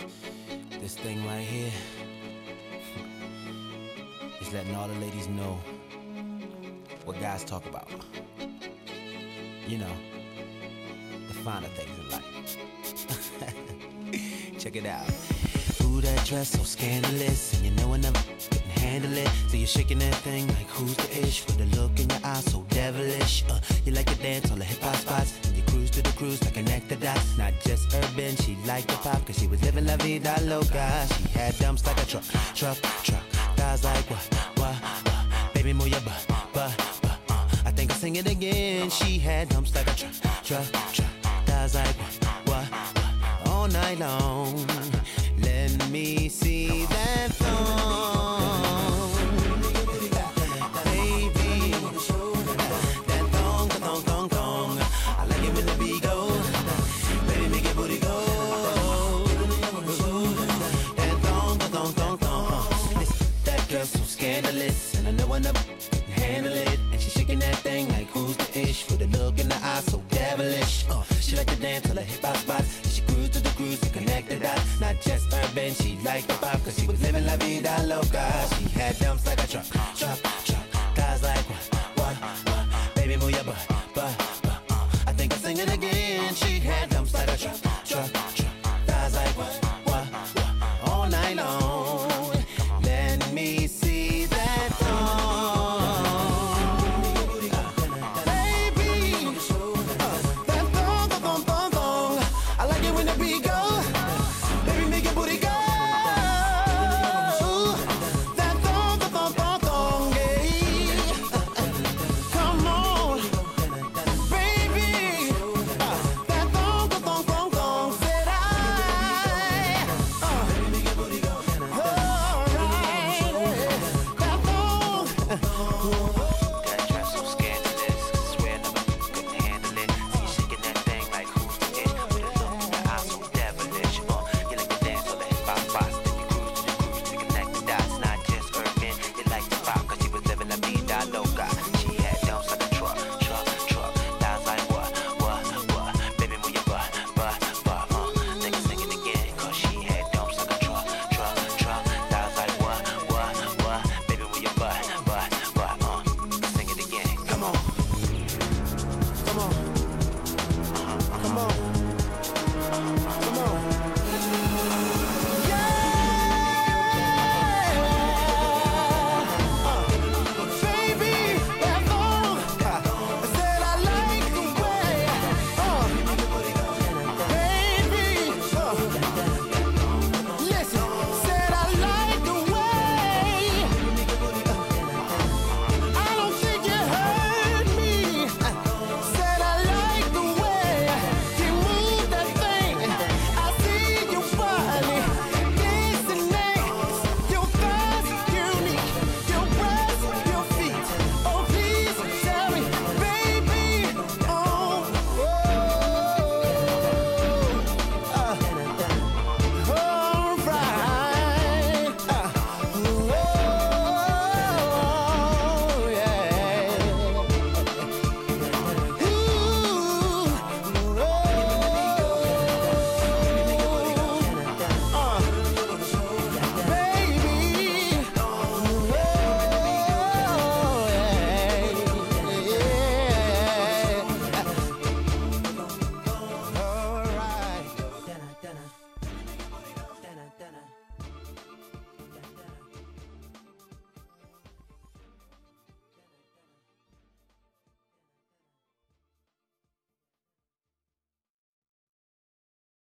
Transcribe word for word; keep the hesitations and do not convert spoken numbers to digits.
This thing right here is letting all the ladies know what guys talk about. You know, the finer things in life. Check it out. Ooh, that dress so scandalous, and you know I never couldn't handle it. So you're shaking that thing like who's the ish, with a look in your eyes so devilish. Uh, you like to dance on the hip hop spots, and you cruise to the cruise like connect the dots. Not just urban, she liked the pop, cause she was living la vida loca. She had dumps like a truck, truck, truck. Guys like what, what, what? Baby, move your butt, butt, butt. Uh, I think I'll sing it again. She had dumps like a truck, truck, truck. Guys like what, what, what? All night long. Let me see that thong, baby. That thong, that thong, thong, thong. I like it when the beat goes. Baby, make your booty go. That thong, that thong, thong, thong. Listen, that girl's so scandalous, and I know I never can handle it. And she's shaking that thing like who's the ish, with a look in the eye so devilish. Uh, she like to dance till the hip hop spots. She cruise to the cruise to connect the dots. Not just urban, she liked the pop, cause she was living la vida loca. She had dumps like a truck,